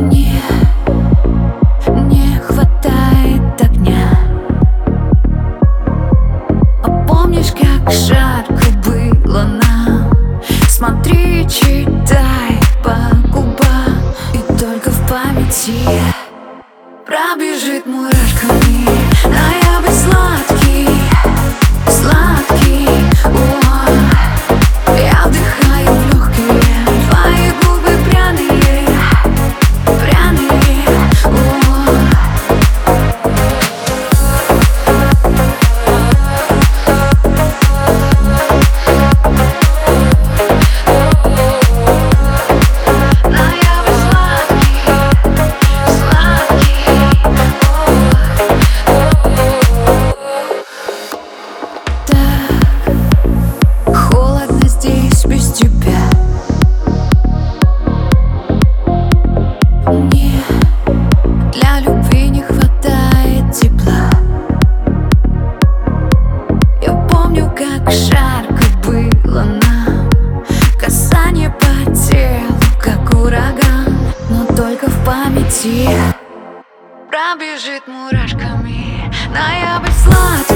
Мне не хватает огня. А помнишь, как жарко было нам? Смотри, читай по губам, и только в памяти пробежит мурашками ноябрь сладкий, сладкий. Я вдыхаю в легкие твои губы пряные, пряные. Ноябрь сладкий, так холодно здесь без тебя. Мне для любви не хватает тепла. Я помню, как жарко было нам, касание по телу, как ураган. Но только в памяти пробежит мурашками ноябрь сладкий.